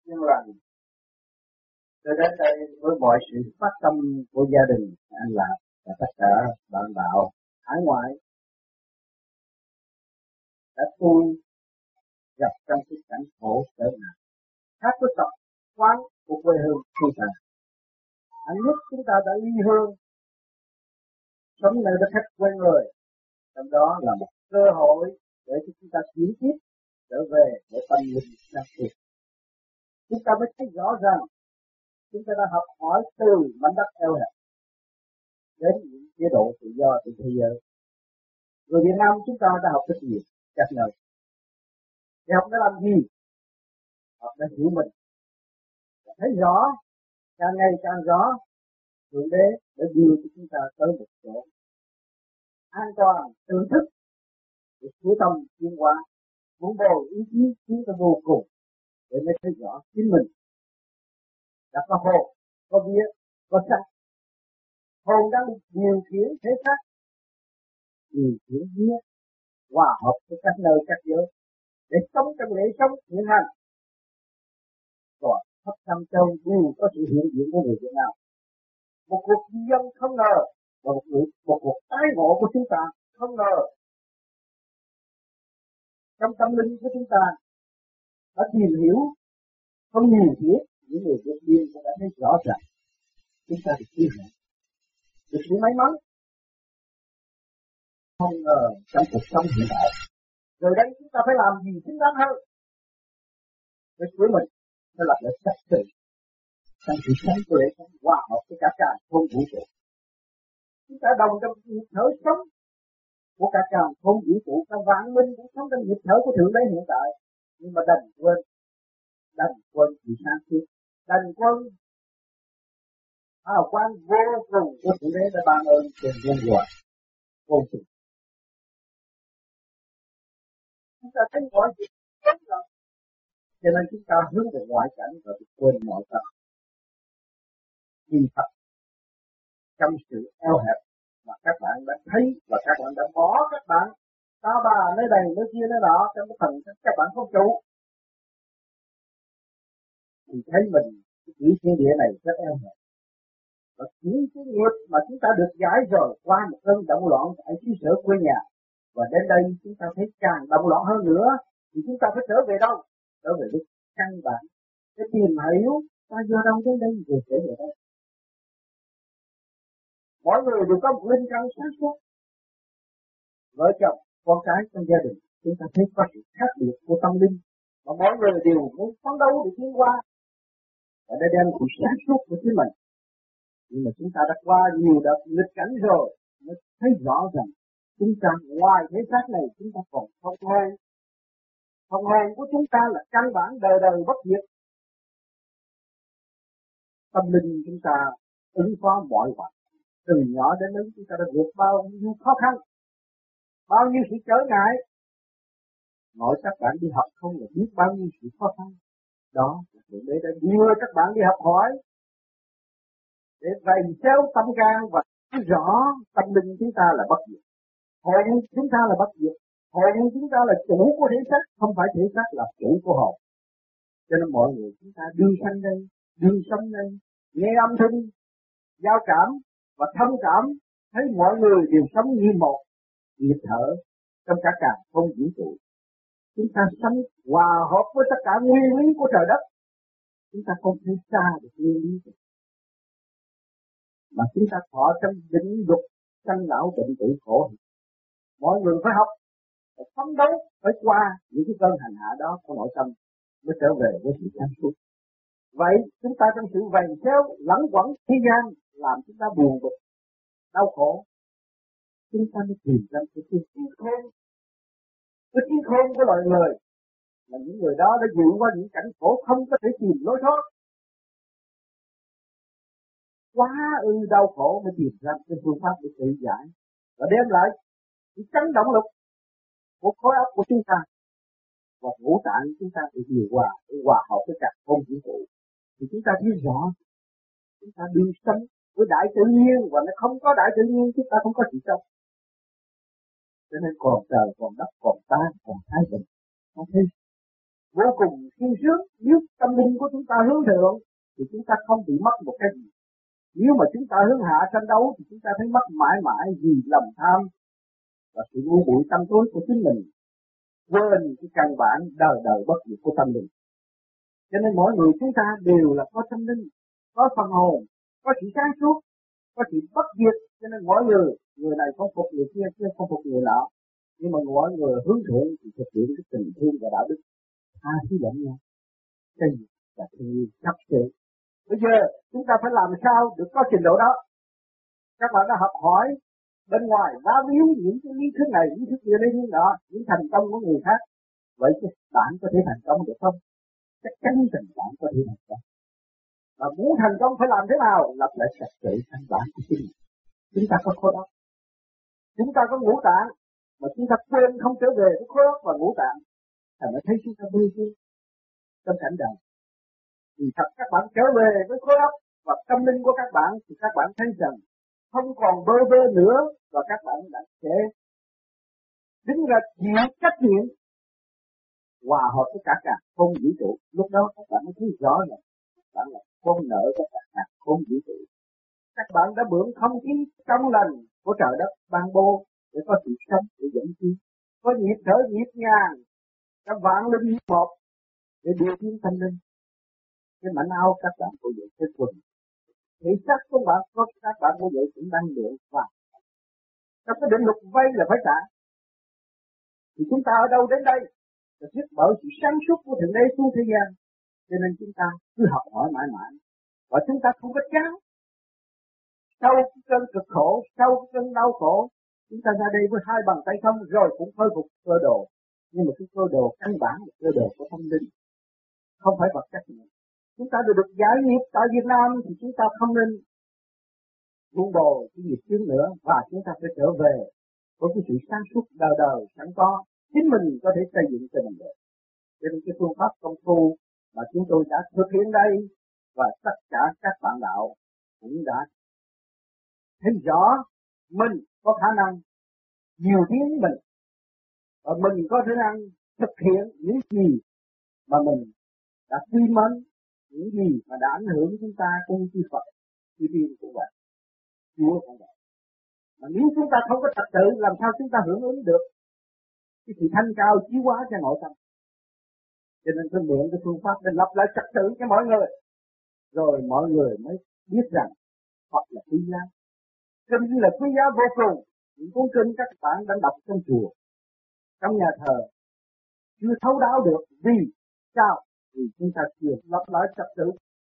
Nhưng là tôi đến đây với mọi sự phát tâm của gia đình anh Lạc và tất cả bạn đạo hải ngoại đã tôi gặp trong cái cảnh khổ trở nạn khác với tập quán của quê hương chúng ta. Anh lúc chúng ta đã ly hương sống nơi đất khách quê người, trong đó là một cơ hội để cho chúng ta chuyển tiếp trở về để tâm linh sáng suốt. Chúng ta mới thấy rõ rằng chúng ta đã học hỏi từ mảnh đất eo hẹp đến những chế độ tự do trên thế giới. Người Việt Nam chúng ta đã học rất nhiều các nơi. Để học để làm gì? Học để hiểu mình, thấy rõ, càng ngày càng rõ Thượng Đế để đưa cho chúng ta tới một chỗ an toàn, tự thức để chú tâm tiến hóa, vun bồi ý chí tiến tới vô cùng để mới thấy rõ chính mình đã có hồn, có vía, có sắc. Hồn đang điều khiển thể xác, điều khiển vía, hòa hợp với các nơi các giới để sống trong lễ sống hiện hành. Còn khắp năm châu đều có sự hiện diện của người Việt Nam. Một cuộc di dân không ngờ và một cuộc tái ngộ của chúng ta không ngờ. Trong tâm linh của chúng ta đã tìm hiểu không nhiều thiết, những người vượt biên cũng đã thấy rõ ràng chúng ta được cứu hạnh, được sự may mắn không ngờ trong cuộc sống hiện tại. Rồi đây chúng ta phải làm gì chính đáng hơn với của mình, đó là để xác định trong sự sống của lễ sống hòa hợp với cả không vũ trụ. Chúng ta đồng trong nhịp thở sống của cả không vũ trụ, trong vạn minh cũng sống trong nhịp thở của Thượng Đế hiện tại, nhưng mà đành quên sự sáng suốt, đành quên hào quang vô cùng của Thượng Đế đã ban ơn trên nhân loại vô cùng. Chúng ta thấy mọi chuyện tốt lắm, cho nên chúng ta hướng về ngoại cảnh và quên mọi tâm. Vì thật trong sự eo hẹp mà các bạn đã thấy và các bạn đã bỏ các bạn ta bà nơi đây nơi kia nơi đó trong cái phần các bạn không trụ, thì thấy mình cái thiên địa này rất eo hẹp. Và những cái nghiệp mà chúng ta được giải rồi qua một cơn động loạn ở xứ sở quê nhà, và đến đây chúng ta thấy càng động loạn hơn nữa, thì chúng ta phải trở về đâu? Trở về với căn bản để tìm hiểu ta do đâu đến đây rồi trở về đây. Mỗi người đều có một linh căn sáng suốt. Vợ chồng, con cái trong gia đình, chúng ta thấy có sự khác biệt của tâm linh, mà mỗi người đều muốn phấn đấu để tiến qua và để đem sự sáng suốt của chính mình. Nhưng mà chúng ta đã qua nhiều đợt nghịch cảnh rồi mới thấy rõ rằng chúng ta ngoài thế xác này chúng ta còn không hồn. Phần hồn của chúng ta là căn bản đời đời bất diệt. Tâm linh chúng ta ứng phó mọi hoạn, từ nhỏ đến lớn chúng ta đã vượt bao nhiêu khó khăn, bao nhiêu sự trở ngại. Mỗi các bạn đi học không là biết bao nhiêu sự khó khăn. Đó là Thượng Đế đã đưa các bạn đi học hỏi để rèn xéo tâm can và thấy rõ tâm linh chúng ta là bất diệt, hồn chúng ta là bất diệt, hồn chúng ta là chủ của thể xác, không phải thể xác là chủ của hồn. Cho nên mọi người chúng ta đương sanh đây, đương sống đây, nghe âm thanh, giao cảm và thông cảm, thấy mọi người đều sống như một nhịp thở trong cả không vũ trụ. Chúng ta sống hòa hợp với tất cả nguyên lý của trời đất. Chúng ta không thể xa được nguyên lý đó. Mà chúng ta thọ trong định luật sanh lão bệnh tử khổ. Mọi người phải học, phải phấn đấu, phải qua những cái cơn hành hạ đó của nội tâm mới trở về với sự sáng suốt. Vậy chúng ta trong sự vầy xéo lẫn quẩn thế gian làm chúng ta buồn bực, đau khổ, chúng ta mới tìm ra cái trí khôn. Cái trí khôn của loài người là những người đó đã vượt qua những cảnh khổ không có thể tìm lối thoát. Quá đau khổ mới tìm ra cái phương pháp để tự giải và đem lại cái chấn động lực của khối óc của chúng ta và ngũ tạng chúng ta được điều hòa để hòa hợp với cả không vũ trụ. Thì chúng ta biết rõ chúng ta đương sống với đại tự nhiên, và nó không có đại tự nhiên chúng ta không có sự sống. Cho nên còn trời, còn đất, còn ta, còn thái bình, không thấy vô cùng sung sướng. Nếu tâm linh của chúng ta hướng thượng thì chúng ta không bị mất một cái gì. Nếu mà chúng ta hướng hạ tranh đấu thì chúng ta thấy mất mãi mãi vì lòng tham và sự ngu muội tâm tối của chính mình, quên cái căn bản đời đời bất diệt của tâm linh. Cho nên mỗi người chúng ta đều là có tâm linh, có phần hồn, có sự sáng suốt, có sự bất diệt. Cho nên mỗi người này không phục người kia, kia không phục người nọ, nhưng mà mỗi người hướng thượng thì thực hiện cái tình thương và đạo đức tha thứ lẫn nhau, cái gì là thương yêu khắp thế. Bây giờ chúng ta phải làm sao được có trình độ đó. Các bạn đã học hỏi bên ngoài vá víu những cái lý thuyết này, lý thuyết kia, lý thuyết đó, những thành công của người khác. Vậy chứ bạn có thể thành công được không? Chắc chắn rằng bạn có thể thành công. Và muốn thành công phải làm thế nào? Lập lại trật tự căn bản của chính mình. Chúng ta có khối óc, chúng ta có ngũ tạng, mà chúng ta quên không trở về với khối óc và ngũ tạng, thành nó thấy chúng ta vui vui trong cảnh đời. Thì thật các bạn trở về với khối óc và tâm linh của các bạn thì các bạn thấy rằng không còn bơ vơ nữa, và các bạn đã sẽ đứng ra chịu trách nhiệm hòa hợp với cả không vũ trụ. Lúc đó các bạn mới thấy rõ ràng bạn là con nợ của cả không vũ trụ. Các bạn đã mượn không khí trong lành của trời đất ban bố để có sự sống để dẫn chi, có nhịp thở nhịp nhàng trong vạn linh một để điều khiển tâm linh. Cái mảnh áo các bạn của vậy cái quần, thể xác của bạn có các bạn của vậy cũng đang luyện và trong cái định luật vay là phải trả. Thì chúng ta ở đâu đến đây là thuyết bởi sự sáng suốt của thượng đế xuống thế gian. Cho nên chúng ta cứ học hỏi mãi mãi và chúng ta không có chán. Sau cái cơn cực khổ, sau cái cơn đau khổ, chúng ta ra đây với hai bàn tay không rồi cũng khôi phục cơ đồ. Nhưng mà cái cơ đồ căn bản là cơ đồ của tâm linh, không phải vật chất nữa. Chúng ta được giải nghiệp tại Việt Nam thì chúng ta không nên buông bồi cái nghiệp chướng nữa, và chúng ta phải trở về với cái sự sáng suốt đời đời sẵn có. Chính mình có thể xây dựng cho mình được. Cho nên cái phương pháp công phu mà chúng tôi đã thực hiện đây và tất cả các bạn đạo cũng đã thấy rõ mình có khả năng nhiều tiếng mình, và mình có khả năng thực hiện những gì mà mình đã quy mến, những gì mà đã ảnh hưởng chúng ta cũng như Phật, như tiên cũng vậy, Chúa cũng vậy. Mà nếu chúng ta không có trật tự, làm sao chúng ta hưởng ứng được cái sự thanh cao chiếu hóa cho nội tâm. Cho nên tôi mượn cái phương pháp để lập lại trật tự cho mọi người, rồi mọi người mới biết rằng Phật là quý giá. Kinh là quý giá vô cùng. Những cuốn kinh các bạn đang đọc trong chùa, trong nhà thờ chưa thấu đáo được. Vì sao? Vì chúng ta chưa lập lại trật tự.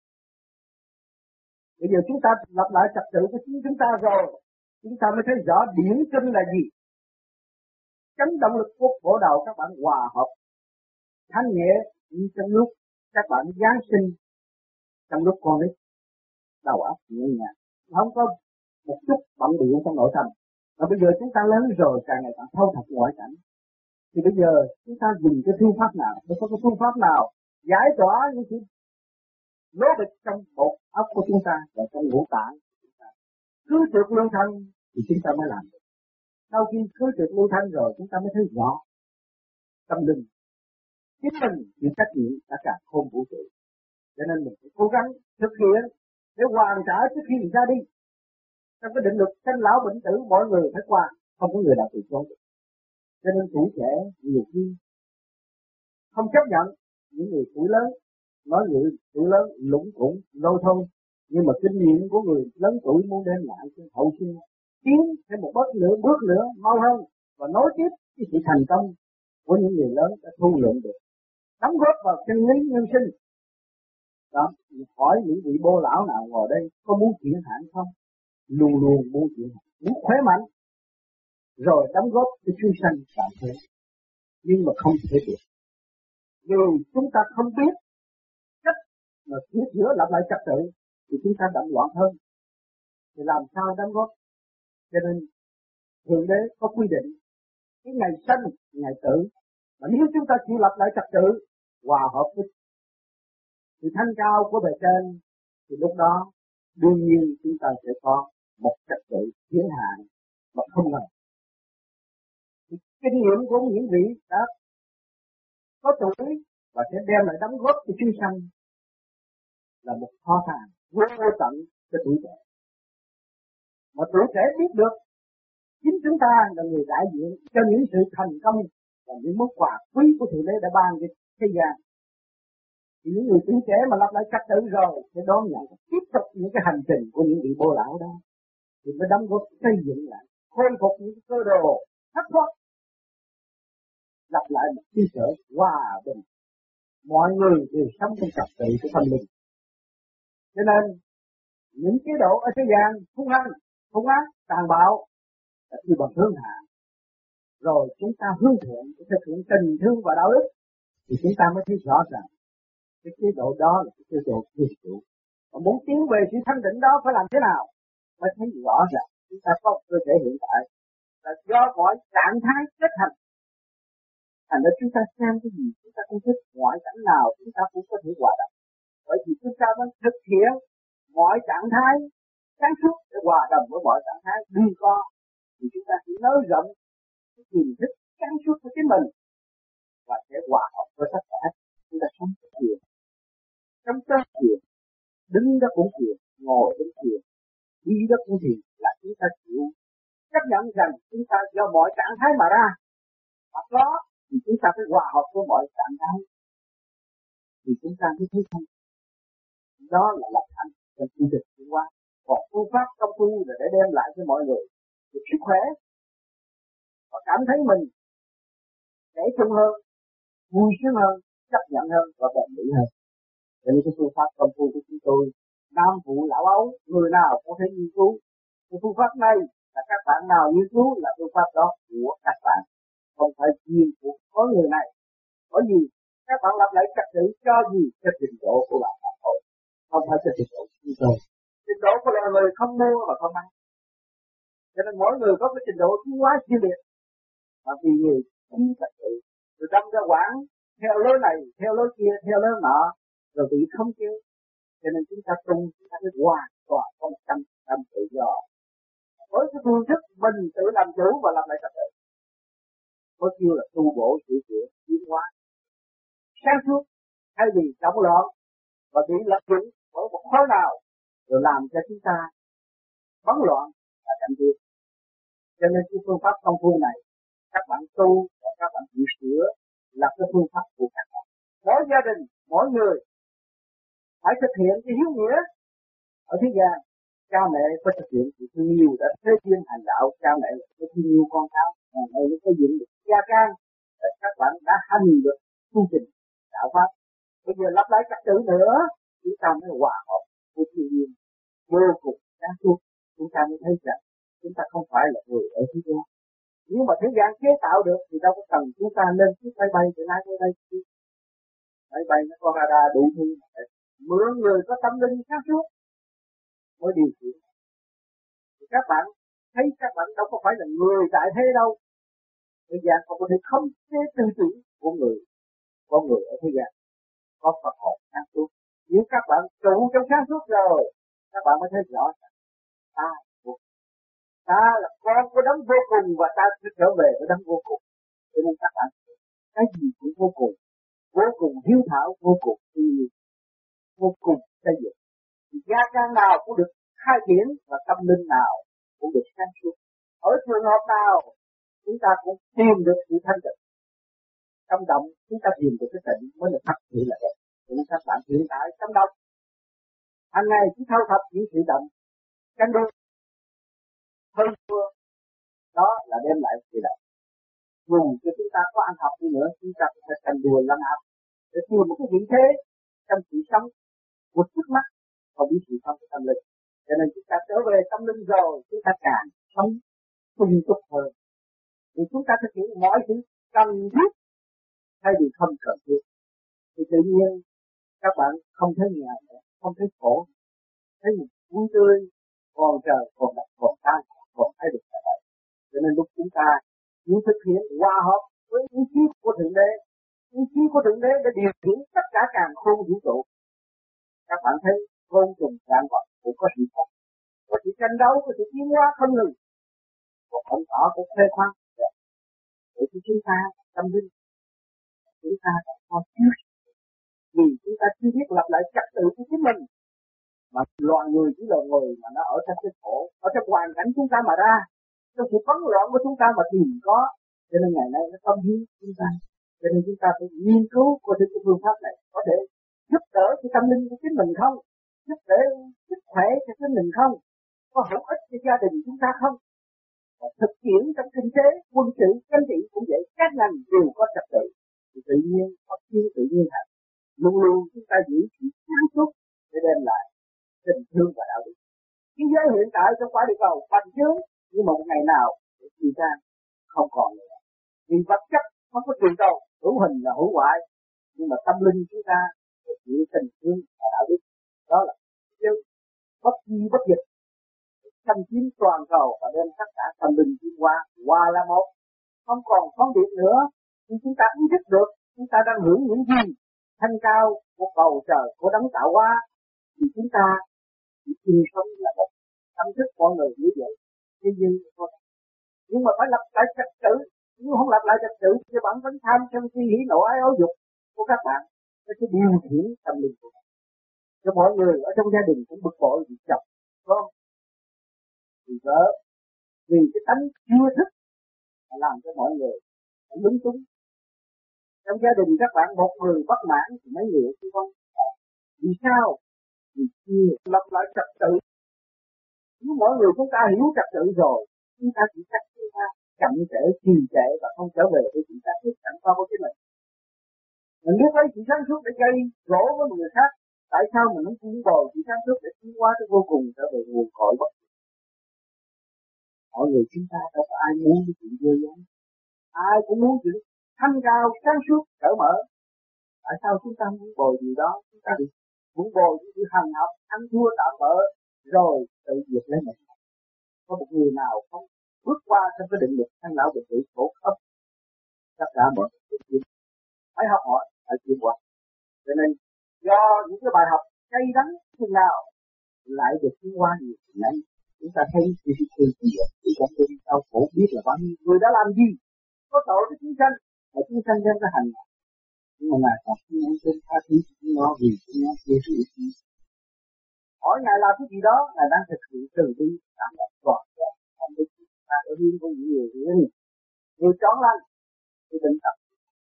Bây giờ chúng ta lập lại trật tự của chính chúng ta rồi, chúng ta mới thấy rõ điển kinh là gì. Chấn động lực của bộ đầu các bạn hòa hợp thanh nhẹ như trong lúc các bạn Giáng sinh, trong lúc con nít đầu óc nhẹ nhàng, không có một chút bận bịu trong nội tâm. Và bây giờ chúng ta lớn rồi, càng ngày càng thâu thập ngoại cảnh, thì bây giờ chúng ta dùng cái phương pháp nào, phải có cái phương pháp nào giải tỏa những sự lố bịch trong bộ óc của chúng ta và trong ngũ tạng của chúng ta. Cứ trượt lưu thanh thì chúng ta mới làm được. Sau khi cứ trượt lưu thanh rồi, chúng ta mới thấy rõ tâm linh chính mình chịu trách nhiệm cả cả khôn vũ trụ. Cho nên mình phải cố gắng thực hiện để hoàn trả trước khi mình ra đi. Trong cái định luật sanh lão bệnh tử mọi người phải qua, không có người nào từ chối được. Cho nên tuổi trẻ nhiều khi không chấp nhận những người tuổi lớn, nói người tuổi lớn lũng củng lôi thôi, nhưng mà kinh nghiệm của người lớn tuổi muốn đem lại cho hậu sinh tiến thêm một bước nữa mau hơn và nối tiếp cái sự thành công của những người lớn đã thu lượm được, đóng góp vào chân lý nhân sinh. Đó, hỏi những vị bô lão nào ngồi đây có muốn chuyển hạn không? Luôn luôn muốn chuyển hạn, muốn khỏe mạnh, rồi đóng góp cho chúng sanh tạo thế, nhưng mà không thể được. Vì chúng ta không biết cách mà sửa chữa lập lại trật tự thì chúng ta động loạn hơn. Thì làm sao đóng góp? Cho nên Thượng Đế có quy định cái ngày sanh, ngày tử, mà nếu chúng ta chịu lập lại trật tự, hòa hợp với sự thanh cao của bề trên, thì lúc đó đương nhiên chúng ta sẽ có một trật tự thiên hạ mà không ngờ. Kinh nghiệm của những vị đã có tuổi và sẽ đem lại đóng góp cho chúng sanh là một kho tàng vô tận cho tuổi trẻ. Mà tuổi trẻ biết được chính chúng ta là người đại diện cho những sự thành công và những món quà quý của Thượng Đế đã ban cho thế gian. Thì những người tuổi trẻ mà lập lại trật tự rồi sẽ đón nhận tiếp tục những cái hành trình của những vị bồ lão đó, thì mới đóng góp xây dựng lại, khôi phục những cơ đồ thất thoát, lập lại một cơ sở hòa bình. Mọi người đều sống trong trật tự của tâm linh. Cho nên những chế độ ở thế gian hung ác, tàn bạo là khi bằng hướng hạ. Rồi chúng ta hướng thiện để thực hiện tình thương và đạo đức, thì chúng ta mới thấy rõ ràng cái chế độ đó là cái chế độ thiền trụ. Và muốn tiến về sự thanh định đó phải làm thế nào? Mới thấy rõ ràng chúng ta có cơ thể hiện tại là do mọi trạng thái kết thành. Thành ra chúng ta xem cái gì chúng ta cũng thích, ngoại cảnh nào chúng ta cũng có thể hòa đồng. Bởi vì chúng ta đang thực hiện mọi trạng thái sáng suốt để hòa đồng với mọi trạng thái đương có, thì chúng ta chỉ nới rộng cái tiềm thức sáng suốt của chính mình và sẽ hòa hợp với tất cả. Chúng ta sống có thiền, sống tới thiền, đứng đó cũng thiền, ngồi cũng thiền, đi đó cũng thiền, là chúng ta chịu chấp nhận rằng chúng ta do mọi trạng thái mà ra, hoặc đó thì chúng ta phải hòa hợp với mọi trạng thái, thì chúng ta mới thấy không. Đó là lập hạnh trong quy trình tiến hóa. Còn phương pháp công phu là để đem lại cho mọi người được sức khỏe và cảm thấy mình dễ chung hơn, vui sướng hơn, chấp nhận hơn và bền bỉ hơn. Cho nên cái phương pháp công phu của chúng tôi, nam phụ lão ấu, người nào có thể nghiên cứu. Cái phương pháp này là các bạn nào nghiên cứu là phương pháp đó của các bạn, không phải riêng của có người này. Bởi vì các bạn lập lại trật tự cho gì? Cho trình độ của bạn thôi, không phải cho trình độ của chúng tôi. Trình độ của loài người không mua mà không ăn. Cho nên mỗi người có cái trình độ tiến hóa riêng biệt. Mà vì người thiếu trật tự, rồi đâm ra quảng theo lối này, theo lối kia, theo lối nọ, rồi bị không kêu. Cho nên chúng ta tung, chúng ta phải hoàn toàn có 100% tự do. Với cái phương thức mình tự làm chủ và làm lại trật tự, có kêu là tu bổ sửa chữa tiến hóa sáng suốt, thay vì động loạn và bị lật dụng bởi một khối nào rồi làm cho chúng ta bấn loạn và cảnh tiến. Cho nên cái phương pháp công phu này các bạn tu và các bạn chịu sửa là cái phương pháp của các bạn. Mỗi gia đình, mỗi người phải thực hiện cái hiếu nghĩa ở thế gian. Cha mẹ phải thực hiện sự thương yêu đã thế thiên hành đạo. Cha mẹ phải thương yêu con cháu, ngày nay mới có dựng được gia can. Các bạn đã hành được tu trình đạo pháp. Bây giờ lặp lại trật tự nữa, chúng ta mới hòa hợp với thiên nhiên vô cùng sáng suốt. Chúng ta mới thấy rằng chúng ta không phải là người ở thế gian. Nếu mà thế gian chế tạo được thì đâu có cần chúng ta lên chiếc máy bay từ nay tới đây. Máy bay nó có radar đủ thứ. Mượn người có tâm linh sáng suốt mới điều khiển. Thì các bạn thấy các bạn đâu có phải là người tại thế đâu. Thế gian không có thể không chế tư tưởng của người, con người ở thế gian có Phật hồn sáng suốt. Nếu các bạn trụ trong sáng suốt rồi, các bạn mới thấy rõ rằng ta là con của đấng vô cùng và ta sẽ trở về với đấng vô cùng. Cho nên các bạn cái gì cũng vô cùng hiếu thảo, vô cùng yêu, vô cùng xây dựng. Thì gia can nào cũng được khai triển và tâm linh nào cũng được sáng suốt. Ở trường hợp nào chúng ta cũng tìm được sự thanh tịnh. Trong động chúng ta tìm được cái tịnh mới là thật sự là đẹp. Cho nên các bạn hiện tại trong động hàng ngày chỉ thâu thập những sự động canh đôi hơn thua, đó là đem lại sự động. Dù cho chúng ta có ăn học đi nữa, chúng ta cũng phải canh đua lẫn áp để tìm một cái vị thế trong sự sống của trước mắt và biết sự sống của tâm linh. Cho nên chúng ta trở về tâm linh rồi, chúng ta càng sống sung túc hơn. Vì chúng ta thực hiện mọi sự cần thiết thay vì không cần thiết. Thì tự nhiên các bạn không thấy nghèo nữa, không thấy khổ, thấy một vui tươi, còn trời, còn đất, còn tan, còn thấy được cả vậy. Cho nên lúc chúng ta muốn thực hiện hòa hợp với ý chí của Thượng Đế, ý chí của Thượng Đế để điều khiển tất cả càn khôn vũ trụ. Các bạn thấy vô cùng vạn vật cũng có sự thật, có sự tranh đấu, có sự tiến hóa không ngừng. Một ông tỏ cũng phê khoan. Để chúng ta tâm linh, chúng ta có trước Vì chúng ta chưa biết lập lại trật tự của chính mình, mà loài người chỉ là người mà nó ở trong cái khổ, ở trong hoàn cảnh chúng ta mà ra, trong sự bấn loạn của chúng ta mà tìm có. Cho nên ngày nay nó tâm hiến chúng ta, cho nên chúng ta phải nghiên cứu coi thử cái phương pháp này có thể giúp đỡ cái tâm linh của chính mình không, giúp đỡ sức khỏe cho chính mình không, có hữu ích cho gia đình chúng ta không. Và thực hiện trong kinh tế, quân sự, chính trị cũng vậy, các ngành đều có trật tự, thì tự nhiên có thiên tự nhiên thành. Luôn luôn chúng ta giữ sự sáng suốt để đem lại tình thương và đạo đức. Thế giới hiện tại trong quả địa cầu bành trướng, nhưng mà một ngày nào để suy ra không còn nữa. Vì vật chất không có trường tồn, hữu hình là hữu hoại, nhưng mà tâm linh chúng ta giữ tình thương và đạo đức, đó là chứ bất di bất dịch, xâm chiếm toàn cầu và đem tất cả tâm linh tiến qua, hòa là một, không còn phân biệt nữa. Khi chúng ta ý thức được chúng ta đang hưởng những gì thanh cao của bầu trời của đấng tạo hóa, thì chúng ta chỉ sinh sống là một tâm thức con người như vậy. Nhưng mà phải lập lại trật tự, nếu không lập lại trật tự thì bạn vẫn tham sân si hỉ nộ ái ố dục của các bạn, nó sẽ điều khiển tâm linh của bạn. Cho mọi người ở trong gia đình cũng bực bội vì chồng, con, vì vợ, vì cái tánh chưa thức mà làm cho mọi người cũng lúng túng. Trong gia đình các bạn một người bất mãn thì mấy người xung quanh. Vì sao? Vì chưa lập lại trật tự. Nếu mỗi người chúng ta hiểu trật tự rồi, chúng ta chỉ cách chúng ta chậm trễ, trì trệ và không trở về với chúng ta trước sẵn có cái mình. Mình biết lấy sự sáng suốt để gây gỗ với người khác, tại sao mình không cuốn bồi sự sáng suốt để tiến hóa tới vô cùng trở về nguồn cội bất diệt? Mọi người chúng ta đâu có ai muốn cái chuyện dơ dáng, ai cũng muốn chuyện thanh cao, sáng suốt, cởi mở. Tại sao chúng ta muốn bồi gì đó? Chúng ta muốn bồi những sự hành học, ăn thua tạm bỡ, rồi tự diệt lấy mình. Có một người nào không bước qua trong cái định lực thanh lão bệnh tử khổ khóc? Tất cả mọi người phải học hỏi, phải chịu qua. Cho nên do những cái bài học cay đắng chừng nào lại được tiến qua nhiều chừng ấy. Chúng ta thấy khi chúng ta thấy đau khổ biết là bao nhiêu người đã làm gì, có tội với chúng sanh, mà chúng sanh đem ra hành. Nhưng mà Ngài Phật chúng em xin tha thứ chúng nó vì chúng nó chưa sự ý chí. Hỏi Ngài làm cái gì đó, Ngài đang thực hiện từ bi, cảm động toàn vẹn, không biết chúng ta ở riêng của những người riêng, người trón lành, người định tập.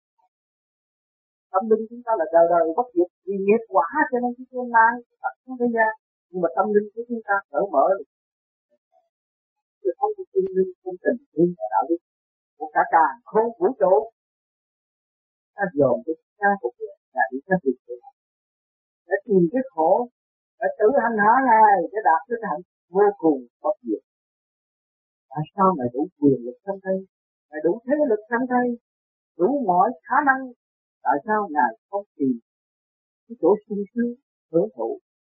Tâm linh chúng ta là đời đời bất diệt, vì nghiệp quả cho nên chúng ta mang tập xuống thế gian. Nhưng mà tâm linh của chúng ta cởi mở được. Chứ không có tâm linh, không tình thương và đạo đức của cả càng không vũ trụ. Ta dồn cái cha của người là đi ra việc để tìm cái khổ, để tự hành hạ Ngài để đạt tới hạnh vô cùng bất diệt. Tại sao Ngài đủ quyền lực trong tay, Ngài đủ thế lực trong tay, đủ mọi khả năng? Tại sao Ngài không tìm cái chỗ sung sướng hưởng thụ?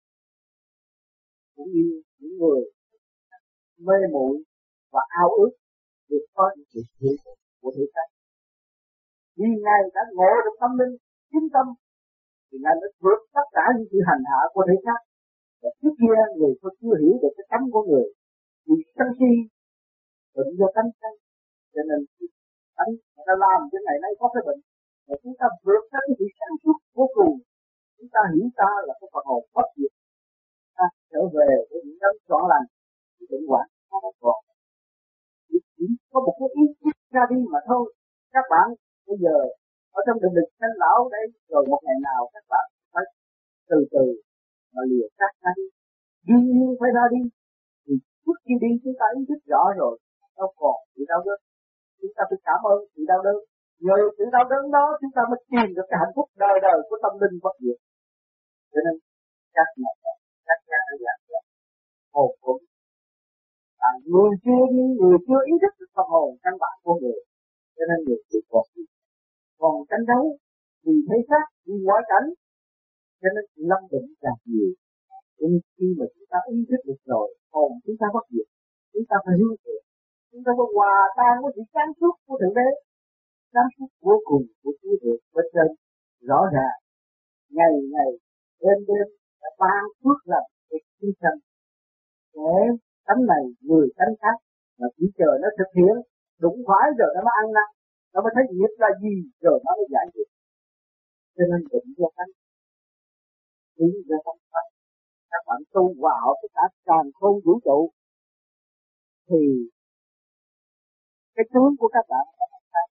Cũng như những người mê muội và ao ước được có những sự hưởng thụ của thế gian. Vì Ngài đã ngộ được tâm linh, chính tâm, thì Ngài đã vượt tất cả những sự hành hạ của thế gian. Và trước kia người tôi chưa hiểu được cái tánh của người, vì sân si bệnh do tánh sân, cho nên tánh người ta làm cái ngày nay có cái bệnh. Và chúng ta vượt ra cái sự sáng suốt vô cùng, chúng ta hiểu ta là cái phần hồn bất diệt, ta trở về với những đấng trọn lành thì bệnh hoạn không còn. Chỉ có một cái ý thức ra đi mà thôi. Các bạn bây giờ ở trong định lực sanh lão đây, rồi một ngày nào các bạn phải từ từ mà lìa xác ra đi, đương nhiên phải ra đi. Thì trước khi đi chúng ta ý thức rõ rồi, đâu còn sự đau đớn, chúng ta phải cảm ơn sự đau đớn. Nhờ sự đau đớn đó chúng ta mới tìm được cái hạnh phúc đời đời của tâm linh bất diệt. Cho nên các nhà đã dạy hồn cũng người chưa ý thức được phần hồn căn bản của người, cho nên người chịu còn tranh đấu vì thế xác, vì ngoại cảnh, cho nên lâm bệnh càng nhiều. Nhưng khi mà chúng ta ý thức được rồi, hồn chúng ta bất diệt, chúng ta phải hướng thiện, chúng ta phải hòa tan với sự sáng suốt của thượng đế, sáng suốt vô cùng của Chúa Thượng bên trên rõ ràng, ngày ngày đêm đêm đã ban phước lành để chúng sanh. Để tánh này người tánh khác mà chỉ chờ nó thực hiện đúng phải rồi nó mới ăn năn, nó mới thấy nghiệp là gì rồi nó mới giải quyết. Cho nên định cho tánh tiến về không pháp. Các bạn tu hòa hợp với cả càn khôn vũ trụ thì cái tướng của các bạn là khác.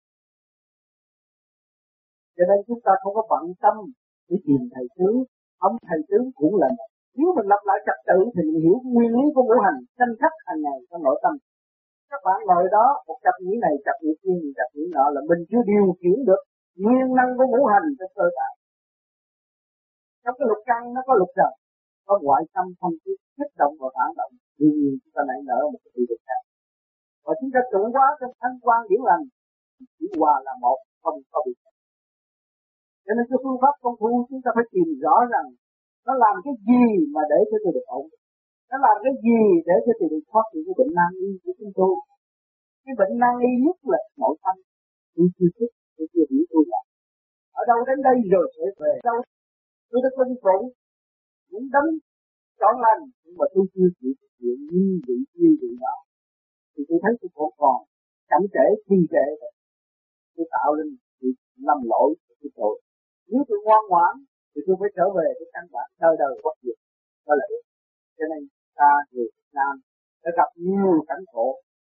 Cho nên chúng ta không có bận tâm để tìm thầy tướng. Ông thầy tướng cũng là nếu mình lập lại trật tự thì mình hiểu nguyên lý của ngũ hành tranh chấp hàng ngày trong nội tâm. Các bạn ngồi đó một chập nhĩ này, chập nhĩ kia, chập nhĩ nọ là mình chưa điều khiển được nguyên năng của ngũ hành trong cơ thể. Trong cái lục căn nó có lục trần, có ngoại tâm không khí kích động và phản động. Đương nhiên chúng ta nảy nở một cái sự việc khác. Và chúng ta trụ hóa trong thanh quan điển lành, chỉ hòa là một, không có bị. Cho nên cái phương pháp công phu chúng ta phải tìm rõ rằng nó làm cái gì mà để cho tôi được ổn. Nó làm cái gì để cho tôi được thoát những cái bệnh nan y của chúng tôi. Cái bệnh nan y nhất là nội tâm. Tôi chưa thích, tôi chưa hiểu tôi là. Ở đâu đến đây rồi sẽ về đâu. Tôi đã tuân phụ những đấng trọn lành, nhưng mà tôi chưa chịu thực hiện như vị đó. Thì tôi thấy tôi còn chậm trễ, trì trệ. Tôi tạo lên sự lầm lỗi của tôi. Nếu tôi ngoan ngoãn thì tôi phải trở về với căn bản đời đời bất diệt. Đó là điều. Cho nên ta người Việt Nam đã gặp nhiều cảnh khổ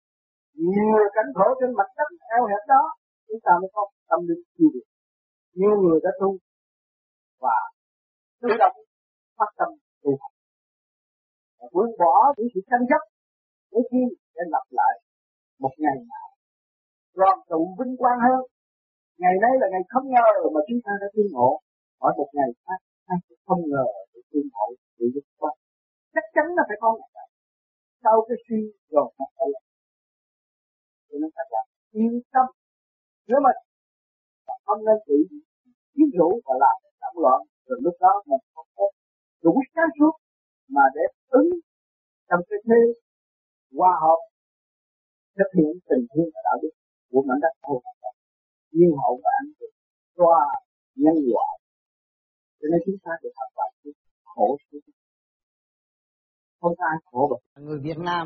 trên mặt đất eo hẹp đó, chúng ta mới có tâm linh siêu việt. Nhiều người đã tu và tự động phát tâm tu học, buông bỏ những sự tranh chấp để chi để lập lại một ngày nào đoàn tụ vinh quang hơn. Ngày nay là ngày không ngờ mà chúng ta đã tương ngộ, ở một ngày khác ta sẽ không ngờ để tương ngộ sự vinh quang. Chắc chắn là phải có ngày này. Sau cái suy rồi nó phải là. Cho nên các bạn yên tâm. Nếu mà không nên tự chiếm rũ và làm động loạn, rồi lúc đó mình không có đủ sáng suốt mà để ứng trong cái thế hòa hợp thực hiện tình thương và đạo đức của mảnh đất thổ nhiên hậu và an toàn qua nhân quả. Cho nên chúng ta được học bài khổ không ai khổ bằng người Việt Nam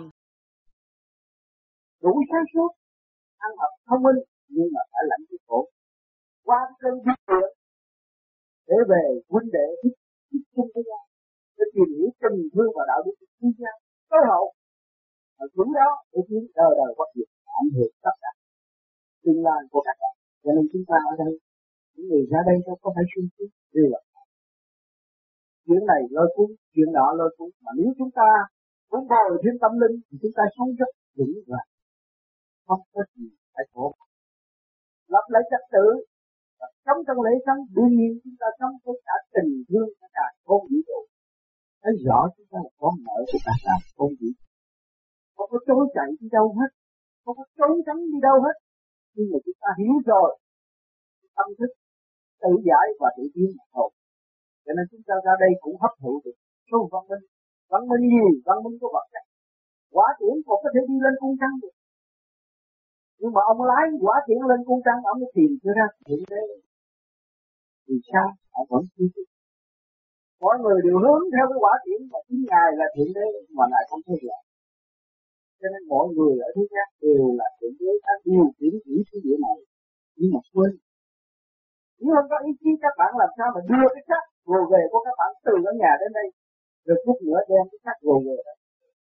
đủ sáng suốt, ăn học thông minh nhưng mà phải lãnh cái khổ qua cơn giết lửa để về huynh đệ thích chung với nhau để tìm hiểu tình thương và đạo đức của nhau tối hậu ở chúng đó để tiến đời đời bất diệt, ảnh hưởng tất cả tương lai của các bạn. Cho nên chúng ta ở đây những người ra đây đâu có phải suy nghĩ đều là chuyện này lôi cuốn, chuyện nọ lôi cuốn, mà nếu chúng ta muốn bồi thêm tâm linh thì chúng ta sống rất vững vàng, không có gì phải khổ. Lập lại trật tự và sống trong lễ sống, đương nhiên chúng ta sống với cả tình thương tất cả con vũ trụ. Thấy rõ chúng ta là con nợ của tất cả con vũ trụ, không có trốn chạy đi đâu hết, không có trốn tránh đi đâu hết. Nhưng mà chúng ta hiểu rồi, tâm thức tự giải và tự tiến mà thôi. Cho nên chúng ta ra đây cũng hấp thụ được số văn minh. Văn minh gì? Văn minh của vật chất. Quả tiễn còn có thể đi lên cung trăng được. Nhưng mà ông lái quả tiễn lên cung trăng, ông mới tìm cho ra thượng đế. Vì sao? Ông vẫn chưa biết. Mọi người đều hướng theo cái quả tiễn mà chính Ngài là thượng đế mà Ngài không thấy rõ. Cho nên mọi người ở thế gian đều là thượng đế đã điều khiển những cái địa này. Nhưng mà quên. Nếu không có ý chí các bạn làm sao mà đưa cái xác rồi về của các bạn từ ở nhà đến đây, rồi chút nữa đem cái xác rồi về đây.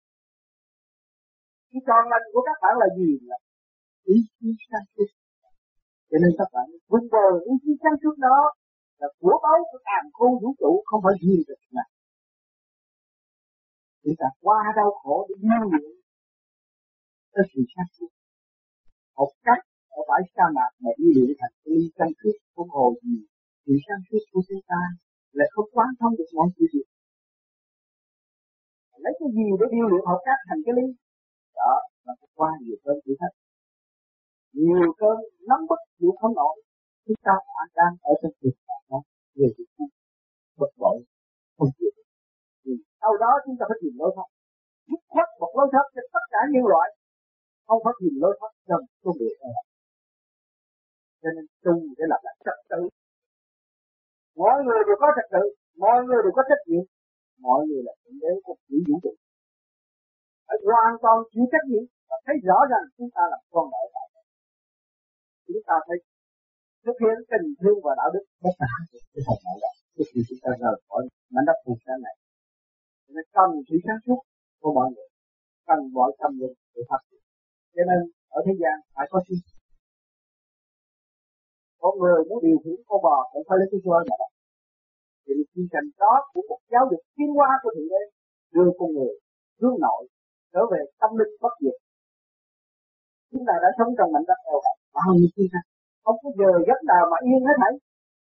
Cái con lành của các bạn là gì? Là ý chí sáng suốt. Cho nên các bạn vun bồi ý chí sáng suốt đó là của báu của càn khôn vũ trụ, không phải riêng được này. Chúng ta qua đau khổ để điêu luyện tới sự sáng suốt. Một cách ở bãi sa mạc mà điêu luyện thành cái ly căn khước của hồ gì, sự sáng suốt của chúng ta là không quán thông được mọi sự việc. Lấy cái gì để điêu luyện hộp cát thành cái ly? Đó, nó phải qua nhiều cơn thử thách, nhiều cơn nắm bức chịu không nổi. Chúng ta đang ở trong việc đó, về việc này, bực bội, không chịu. Sau đó chúng ta phải tìm lối thoát, dứt khoát một lối thoát cho tất cả nhân loại, không phải tìm lối thoát cho công việc này. Cho nên tu để làm lại trật tự. Mọi người đều có trật tự, mọi người đều có trách nhiệm, mọi người là thượng đế của vũ trụ. Phải hoàn toàn chịu trách nhiệm và thấy rõ rằng chúng ta là con nợ tại đây. Chúng ta phải thực hiện tình thương và đạo đức tất cả cái phần nợ đó. trước khi chúng ta rời khỏi mảnh đất phù sa này. Nên cần sự sáng suốt của mọi người, cần mọi tâm linh để phát triển. Cho nên ở thế gian phải có suy. Con người muốn điều khiển con bò cũng phải lấy cái roi mà. Thì chương trình đó của một giáo dục tiến hóa của thượng đế đưa con người hướng nội trở về tâm linh bất diệt. Chúng ta đã sống trong mảnh đất eo hẹp bao nhiêu năm, không có giờ giấc nào mà yên hết thảy.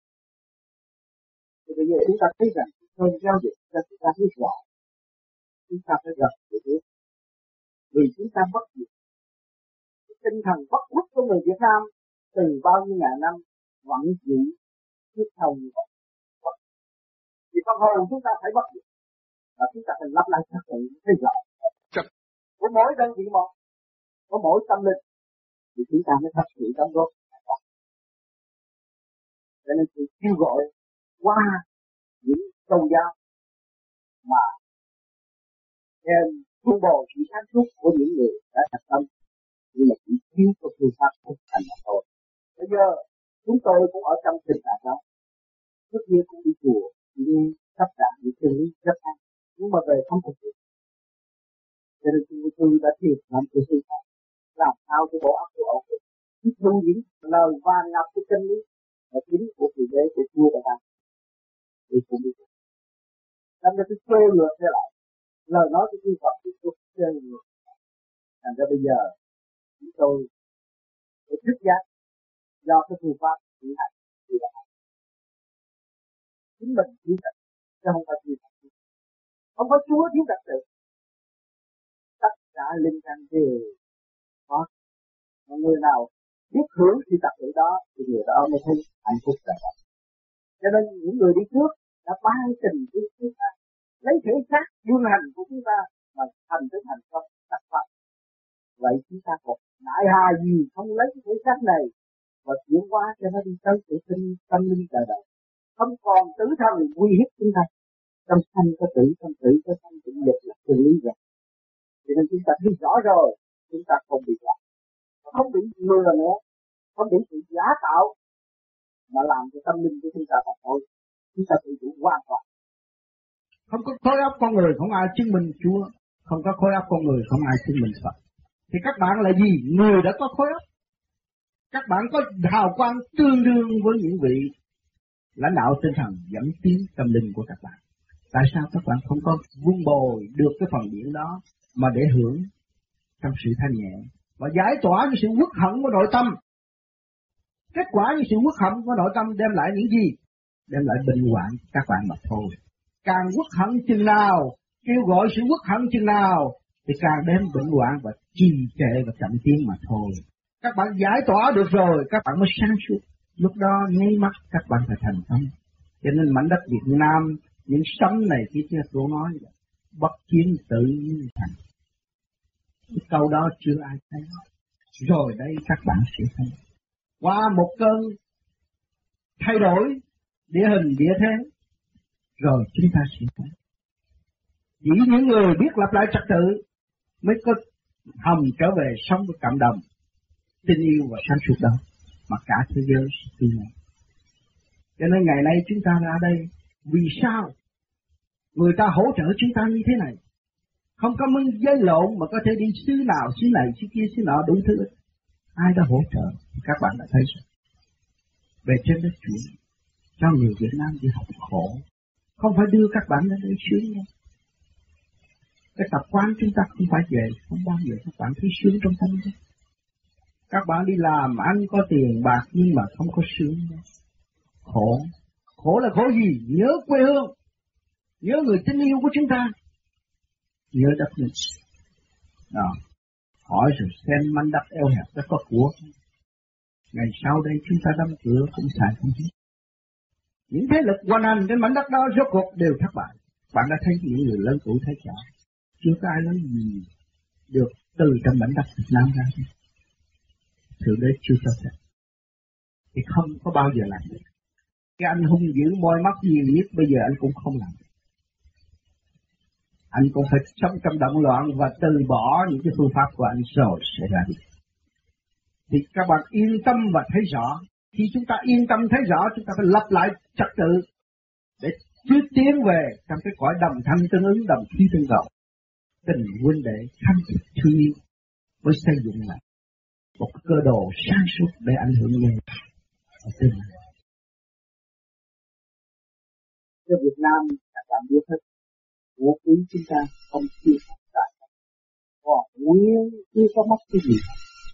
Thì bây giờ chúng ta thấy rằng cơn giao dịch cho chúng ta biết rõ, chúng ta phải gặp để biết, vì chúng ta bất diệt. Cái tinh thần bất khuất của người Việt Nam từ bao nhiêu ngàn năm vẫn giữ trước sau như vậy. Vì con hồn chúng ta phải bất diệt, và chúng ta phải lặp lại trật tự thấy rõ của mỗi đơn vị một, của mỗi tâm linh, thì chúng ta mới thật sự đóng góp. Cho nên tôi kêu gọi qua những tôn giáo mà thêm tu bổ sự sáng suốt của những người đã thành tâm, nhưng mà chỉ thiếu có phương pháp thực hành mà thôi. Bây giờ chúng tôi cũng ở trong tình trạng đó, trước kia cũng đi chùa, đi tất cả những chân lý rất hay, nhưng mà về không thực hiện. Cho nên tôi đã thiệt làm tôi suy nghĩ làm sao cái bộ óc của ông tiếp thu những lời vàng ngọc của chân lý và chính của thượng đế của Chúa đã ban thì cũng đi. Nên tôi chơi ngược trở lại lời nói của Chúa Phật tôi chơi ngược. Thành ra bây giờ chúng tôi phải thức giác do cái phương pháp chỉ hành thì đã hành. Chính mình thiếu trật chứ không phải thiếu trật tự. Không có Chúa thiếu trật tự. Tất cả linh căn đều có. Mà người nào biết hưởng sự trật tự đó thì người đó mới thấy hạnh phúc rồi. Cho nên những người đi trước đã ban tình với chúng ta, lấy thể xác đương hành của chúng ta mà thành tới thành công đắc pháp. Vậy chúng ta còn ngại hà gì không lấy cái thể xác này và chuyển qua cho nó đi tới tự tin tâm linh đời đời. Không còn tử thần uy hiếp chúng ta. Trong sanh có tử, trong tử có sanh, cũng được là tự lý rồi. Cho nên chúng ta thấy rõ rồi, chúng ta không bị lạc, không bị lừa nữa, không bị sự giả tạo mà làm cho tâm linh của chúng ta phải thôi. Chúng ta tự chủ hoàn toàn. Không có khối óc con người không ai chứng minh Chúa, không có khối óc con người không ai chứng minh Phật. Thì các bạn là gì? Người đã có khối óc. Các bạn có hào quang tương đương với những vị lãnh đạo tinh thần dẫn tiến tâm linh của các bạn. Tại sao các bạn không có vun bồi được cái phần điển đó mà để hưởng trong sự thanh nhẹ và giải tỏa cái sự uất hận của nội tâm? Kết quả như sự uất hận của nội tâm đem lại những gì? Đem lại bệnh hoạn các bạn mà thôi. Càng uất hận chừng nào, kêu gọi sự uất hận chừng nào thì càng đem bệnh hoạn và trì trệ và chậm tiến mà thôi. Các bạn giải tỏa được rồi, các bạn mới sáng suốt. Lúc đó nháy mắt các bạn phải thành công. Cho nên mảnh đất Việt Nam, những sấm này kia tôi nói bất chiến tự nhiên thành. Cái câu đó chưa ai thấy. Rồi đây các bạn sẽ thấy. Qua một cơn thay đổi địa hình địa thế, rồi chúng ta sẽ thấy. Chỉ những người biết lập lại trật tự mới có hầm trở về sống với cộng đồng, tình yêu và sáng suốt đó, mà cả thế giới sẽ tin này. Cho nên ngày nay chúng ta ra đây, vì sao người ta hỗ trợ chúng ta như thế này? Không có mưng dây lộn mà có thể đi xứ nào, xứ này, xứ kia, xứ nọ, đủ thứ. Ai đã hỗ trợ? Các bạn đã thấy rồi. Về trên đất Chúa, cho người Việt Nam đi học khổ, không phải đưa các bạn đến đây sướng nha. Cái tập quán chúng ta không phải về, không bao giờ các bạn thấy sướng trong tâm đó. Các bạn đi làm ăn có tiền bạc nhưng mà không có sướng đâu. Khổ. Khổ là khổ gì? Nhớ quê hương, nhớ người thân yêu của chúng ta, nhớ đất nước. Đó. Hỏi rồi xem mảnh đất eo hẹp nó có của. Ngày sau đây chúng ta đóng cửa cũng xài không hết. Những thế lực quan hành trên mảnh đất đó rốt cuộc đều thất bại. Bạn đã thấy những người lớn tuổi thấy rõ. Chưa có ai nói gì được từ trong mảnh đất Việt Nam ra. Thượng đế chưa cho phép. Thì không có bao giờ làm được. Cái anh hung dữ môi mắt nhiều nhất bây giờ anh cũng không làm được. Anh cũng phải sống trong động loạn và từ bỏ những cái phương pháp của anh rồi sẽ ra được. Thì các bạn yên tâm và thấy rõ. Khi chúng ta yên tâm thấy rõ, chúng ta phải lập lại trật tự. để chưa tiến về trong cái cõi đồng thanh tương ứng, đồng khí tương cầu. Tình huynh đệ tham thực thương yêu mới xây dựng lại một cơ đồ sáng suốt để ảnh hưởng người ở tương lai. Cho Việt Nam các bạn biết hết, vũ khí chúng ta không chưa phát đạt, còn nguyên chưa có mất cái gì.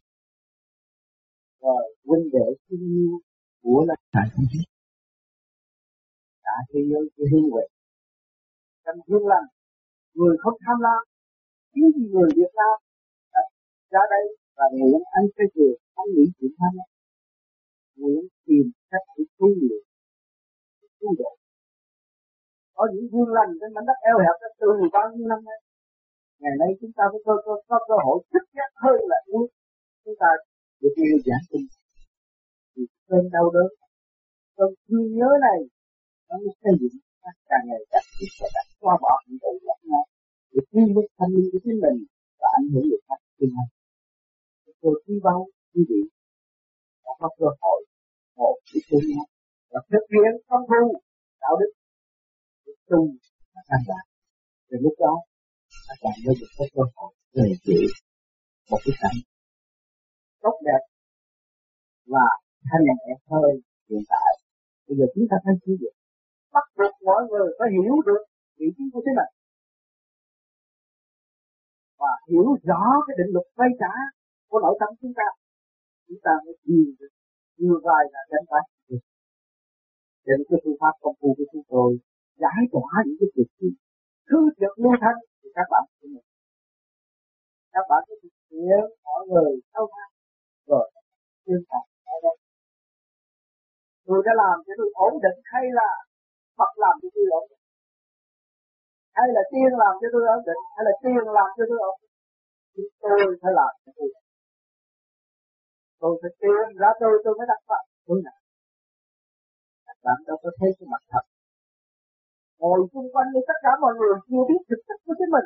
Rồi huynh đệ thương yêu của là tại không biết cả thế giới cái hương huệ trong hương lành, người không tham lam, thiếu gì người Việt Nam ra đây và nguyện anh sẽ về không nghĩ chuyện tham lam, nguyện tìm cách để tu luyện, tu độ. Có những hương lành trên mảnh đất eo hẹp đã từ bao nhiêu năm nay. Ngày nay chúng ta có cơ hội thích giác hơn là muốn chúng ta được nghe giảng kinh. Vì cơn đau đớn, cơn thương nhớ này nó mới xây dựng càng ngày càng ít và càng xóa bỏ những tội lỗi nhau để quy mức thanh minh của chính mình và ảnh hưởng người khác tương lai. Tôi hy vọng quý vị có cơ hội một cái tương lai và thực hiện công phu đạo đức để tu các bạn đạt. Từ lúc đó các bạn mới được có cơ hội về chữ một cái cảnh tốt đẹp và thanh nhẹ hơn hiện tại. Bây giờ chúng ta phải sử dụng, bắt buộc mọi người phải hiểu được vị trí của chính mình và hiểu rõ cái định luật vay trả của nội tâm chúng ta mới nhiều vài là đánh bại. Trên cái phương pháp công phu của chúng tôi giải tỏa những cái việc gì cứ việc lưu thanh thì các bạn có thực hiện mọi người thâu tha rồi tương tác ở đây. Tôi đã làm cho tôi ổn định hay là Phật làm cho tôi ổn định, hay là tiên làm cho tôi ổn định, hay là tiên làm cho tôi ổn định? Chúng tôi phải làm cho tôi phải tiên ra tôi mới đặt Phật. Tôi nào các bạn đâu có thấy cái mặt thật. Ngồi xung quanh như tất cả mọi người chưa biết thực chất của chính mình.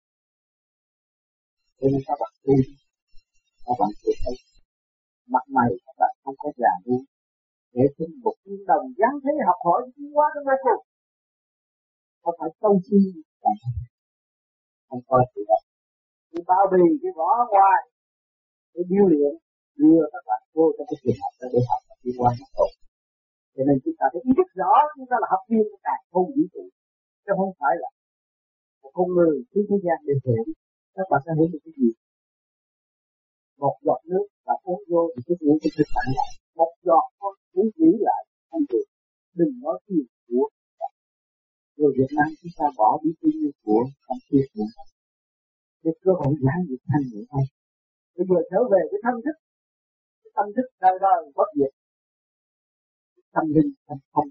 Cho nên các bạn tu, các bạn tự thấy mặt mày các bạn không có già nua, để xin một thiên đồng giáng thế học hỏi tiến hóa trong vô cùng. Không phải câu chi, không coi sự đó. Thì bao bì cái vỏ ngoài, cái điêu luyện đưa các bạn vô trong cái trường học để học và tiến hóa học tốt. Cho nên chúng ta phải ý thức rõ chúng ta là học viên của cả không vũ trụ, chứ không phải là một con người trên thế gian để hiểu. Các bạn sẽ hiểu được cái gì? Một giọt nước và uống vô thì cái những cái thực phẩm lại. Một giọt thôi uống giữ lại không được. Đừng nói tiền của. Rồi Việt Nam chúng ta bỏ đi bao nhiêu của không tiếc nữa. Cái cơ hội giải việc thanh nhẹ hay. Bây giờ trở về cái tâm thức đời đời bất diệt. Tâm linh tâm không.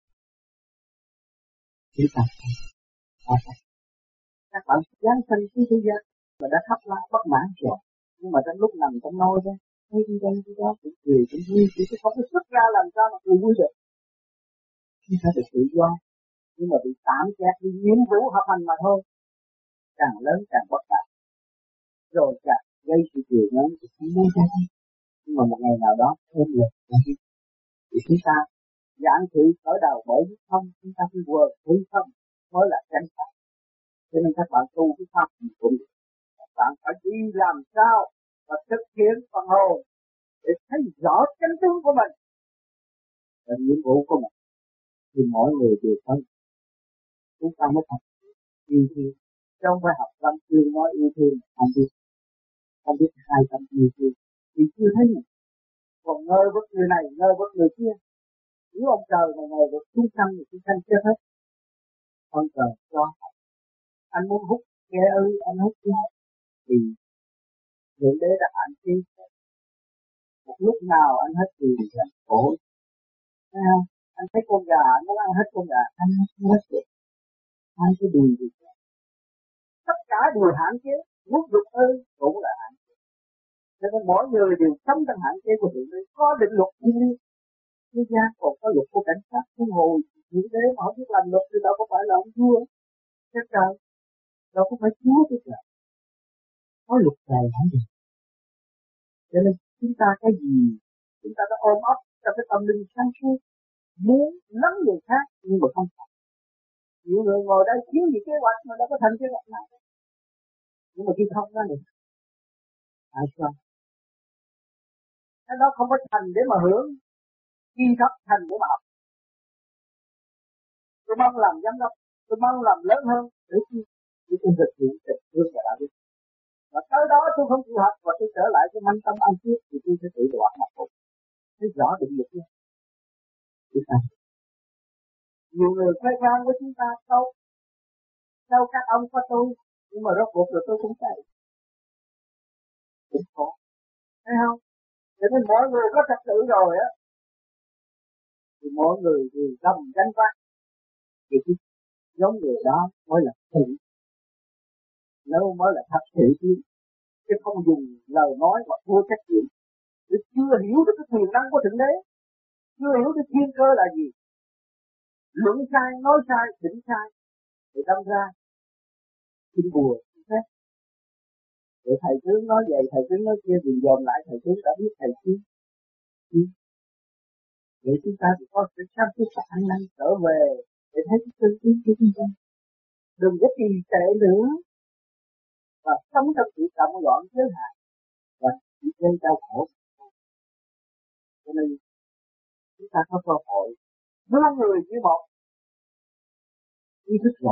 Chúng ta các bạn giáng sinh cái thế gian mà đã thắp lá bất mãn rồi, nhưng mà trong lúc nằm trong nôi đó, thấy đi đây đi đó cũng cười cũng vui, chỉ không có xuất ra làm sao mà cười vui được. Chúng ta được tự do, nhưng mà bị tạm kẹt đi nhiệm vụ học hành mà thôi. Càng lớn càng bất đạt, rồi càng gây sự cười lớn thì không muốn thế. Nhưng mà một ngày nào đó êm được thì chúng ta giảng sự khởi đầu bởi không, chúng ta phải quờ thứ không mới là chánh pháp. Cho nên các bạn tu cái pháp gì cũng được. Các bạn phải đi làm sao và thực hiện phần hồn để thấy rõ chánh tướng của mình. Là nhiệm vụ của mình. Thì mỗi người đều thấy. Chúng ta mới học yêu thương. Chứ không phải học tâm thương nói yêu thương. Không biết hai tâm yêu thương. Thì chưa thấy gì. Còn ngơ với người này, ngơ với người kia. Nếu ông trời mà ngồi với chúng sanh thì chúng sanh chết hết. Ông trời cho anh muốn hút nghe ư, anh hút nghe. Thì Thượng Đế đã hạn chế. Một lúc nào anh hết tiền thì anh khổ. Thấy không? Anh thấy con gà, anh muốn ăn hết con gà, anh không hết được. Hai cái điều gì đó. Tất cả đều hạn chế, muốn được ư cũng là hạn chế. Cho nên mỗi người đều sống trong hạn chế của Thượng Đế. Có định luật thiên nhiên. Thế gian còn có luật của cảnh sát, thu hồi. Thượng Đế mà không biết làm luật thì đâu có phải là ông vua. Chắc trời. Đâu có phải Chúa chứ trời. Có luật trời không được. Cho nên chúng ta cái gì chúng ta đã ôm ấp trong cái tâm linh sáng suốt, muốn lắng người khác nhưng mà không phải. Nhiều người ngồi đây thiếu gì kế hoạch mà đâu có thành kế hoạch nào. Nhưng mà khi không đó thì ai sao? Cái đó không có thành để mà hưởng, chi thấp thành để mà học. Tôi mong làm giám đốc, tôi mong làm lớn hơn để chi? Để tôi thực hiện tình thương và đạo đức. Và tới đó tôi không chịu học và tôi trở lại cái manh tâm ăn cướp thì tôi sẽ tự đoạt mặt phục. Thấy rõ định lực chưa? Nhiều người khoe khoang với chúng ta đâu các ông có tôi, nhưng mà rốt cuộc rồi tôi cũng chạy. Cũng khổ. Thấy không? Cho nên mọi người có trật tự rồi á, thì mọi người đều đồng danh vác. Thì cái giống người đó mới là sự, nó mới là thật sự chứ không dùng lời nói hoặc vô trách nhiệm. Tôi chưa hiểu được cái quyền năng của Thượng Đế, chưa hiểu được thiên cơ là gì. Luận sai, nói sai, chỉnh sai, thì đâm ra xin bùa, xin phép. Để thầy tướng nói vậy, thầy tướng nói kia, thì dồn lại thầy tướng đã biết thầy tướng. Để chúng ta thì có sự sắp xếp khả năng trở về để thấy cái chân lý của chúng ta. Đừng có trì trệ nữa và sống trong sự động loạn giới hạn và chỉ gây đau khổ. Cho nên chúng ta có cơ hội đưa người như một ý thức rõ.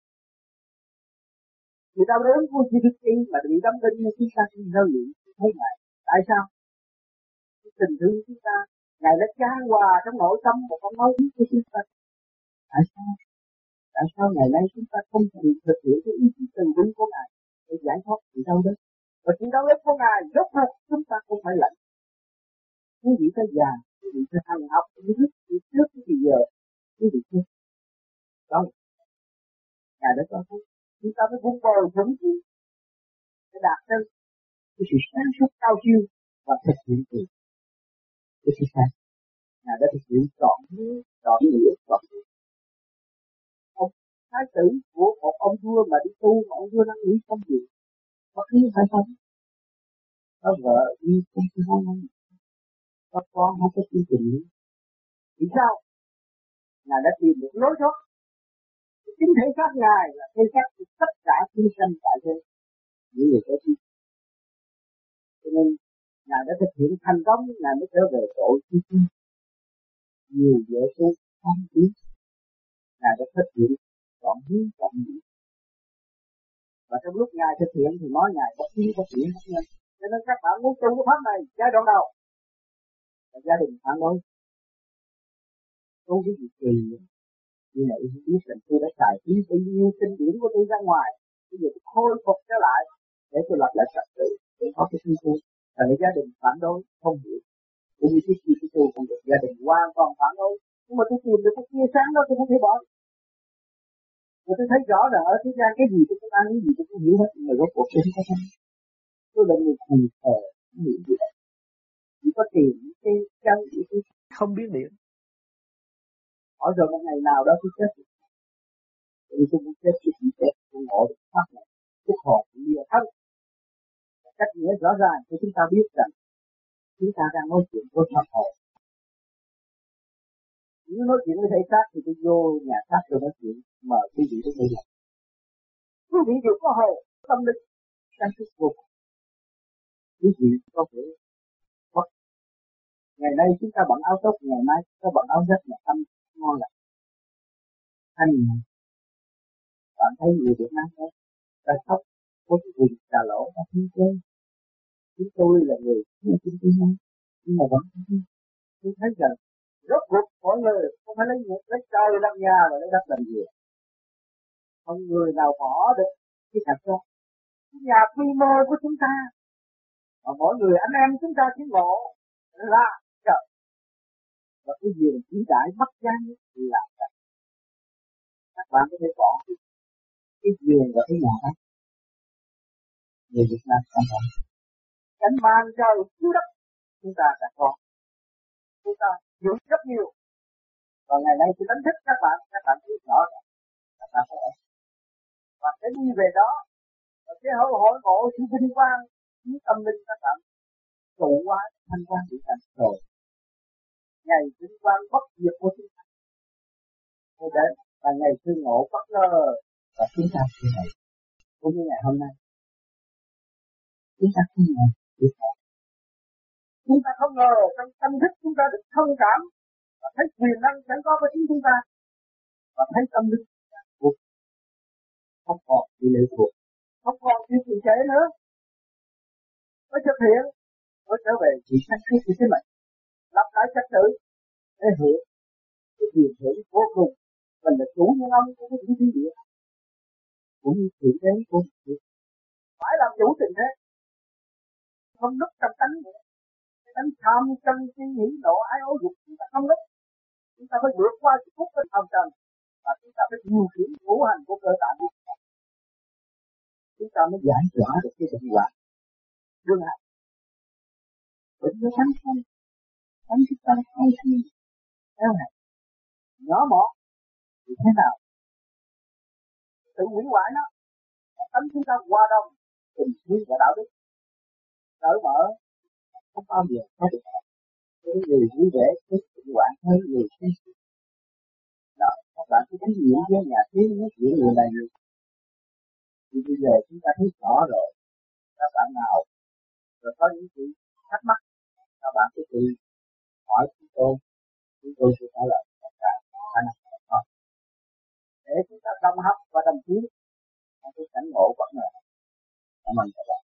Người đau đớn của chi thức đi mà bị đâm đinh như chúng ta không rơi luyện thấy ngài. Tại sao? Cái tình thương của chúng ta, ngài đã tràn hòa trong nội tâm một con máu huyết của chúng ta. Tại sao? Tại sao ngày nay chúng ta không thực hiện cái ý chí từ bi của ngài để giải thoát sự đau đớn? Và sự đau đớn của ngài rốt cuộc chúng ta không phải lạnh. Quý vị phải già, quý vị phải hành học, quý vị trước cái gì giờ, quý vị chưa? Không. Ngài đã cho thấy chúng ta phải vun bồi vững chí để đạt đến cái sự sáng suốt cao siêu và thực hiện từ cái sự sáng. Ngài đã thực hiện trọn nghĩa. Ông thái tử của một ông vua mà đi tu mà ông vua đang nghĩ công việc, có khí phải không? Có vợ đi không không, có con không có chương trình. Vì sao? Ngài đã tìm được lối thoát. Chính thể xác ngài là thể xác của tất cả chúng sanh tại thế. Những người có chi. Cho nên ngài đã thực hiện thành công, ngài mới trở về tội chi. Nhiều vợ tu không biết, ngài đã thực hiện chọn hiến chọn nghĩa. Và trong lúc ngài thực hiện thì nói ngài bất hiến bất nghĩa bất nhân. Cho nên các bạn muốn tu cái pháp này giai đoạn đầu là gia đình phản đối. Tu cái gì kỳ như vậy tôi biết rằng tôi đã xài phí bao nhiêu kinh điển của tôi ra ngoài. Bây giờ tôi khôi phục trở lại để tôi lập lại trật tự để có cái thiên tu. Và để gia đình phản đối không hiểu. Cũng như cái gì tôi không được, gia đình hoàn toàn phản đối. Nhưng mà tôi tìm được cái tia sáng đó tôi không thể bỏ. Và tôi thấy rõ là ở thế gian cái gì tôi cũng ăn, cái gì tôi cũng hiểu hết. Nhưng mà rốt cuộc tôi không có thấy. Tôi là người thù thờ, không hiểu gì hết. Chỉ có tìm cái chân của tôi không biết điểm. Hỏi rồi một ngày nào đó tôi chết. Vì tôi muốn chết thì cũng chết, tôi ngộ được pháp này. Cái hồn cũng lìa thân. Cách nghĩa rõ ràng cho chúng ta biết rằng chúng ta đang nói chuyện với pháp hồn. Nếu nói chuyện với thể xác thì tôi vô nhà xác rồi nói chuyện, mời quý vị đến đây là. Quý vị đều có hồn, tâm linh, sáng suốt vô cùng. Quý vị có thể bất. Ngày nay chúng ta bận áo tốt, ngày mai chúng ta bận áo rách mà tâm ngon lành. Anh bạn thấy người Việt Nam đó, ta khóc, có cái quyền trà lỗ, ta thiên chơi. Chúng tôi là người chúng tôi nói, nhưng mà vẫn tôi thấy rằng rốt cuộc mọi người không phải lấy trời làm nhà mà lấy đất làm gì. Không người nào bỏ được cái thật đó. Cái nhà quy mô của chúng ta mà mỗi người anh em chúng ta chỉ ngộ là trời. Và cái gì là chỉ đại mất gian là trời. Các bạn có thể bỏ cái giường và cái nhà đó. Người Việt Nam không phải. Cánh mang trời cứu đất chúng ta đã có. Chúng ta hiểu rất nhiều. Và ngày nay tôi đánh thức các bạn biết rõ rồi. Các bạn phải và cái đi về đó và cái hội ngộ sự vinh quang như tâm linh các bạn trụ quá thanh quan bị thành rồi ngày vinh quang bất diệt của chúng ta. Tôi đến Và ngày xưa ngộ bất ngờ và chúng ta như này cũng như ngày hôm nay chúng ta không ngờ được không? Chúng ta không ngờ trong tâm thức chúng ta được thông cảm và thấy quyền năng sẵn có với chính chúng ta và thấy tâm thức cuộc không còn bị lệ thuộc, không còn bị trì trệ nữa, mới thực hiện, mới trở về chỉ sáng suốt của chính mình, lập lại trật tự để hưởng cái quyền hưởng vô cùng. Mình là chủ nhân ông của cái thiên địa, cũng như thượng đế của mình, phải làm chủ tình thế, không núp trong tánh nữa. Cái tánh tham sân si hỉ nộ ái ố dục chúng ta không núp, chúng ta phải vượt qua cái phút bên tham sân và chúng ta phải điều khiển ngũ hành của cơ tạng chúng ta mới giải tỏa được cái bệnh hoạn đương hành. Bệnh nó tánh không, tánh chúng ta không khi theo hành nhỏ mọn thì thế nào tự hủy hoại nó. Tánh chúng ta hòa đồng tình thương và đạo đức cởi mở không bao giờ có được. Cái người vui vẻ cái bệnh hoạn hơn người suy sụp. Đó, các bạn cứ thí nghiệm với nhà thiên nói chuyện người này người thì bây giờ chúng ta thấy rõ rồi. Các bạn nào rồi có những sự thắc mắc các bạn cứ tự hỏi chúng tôi sẽ trả lời tất cả khả năng của con để chúng ta đồng học và đồng tiến trong cái cảnh ngộ bất ngờ. Cảm ơn các bạn.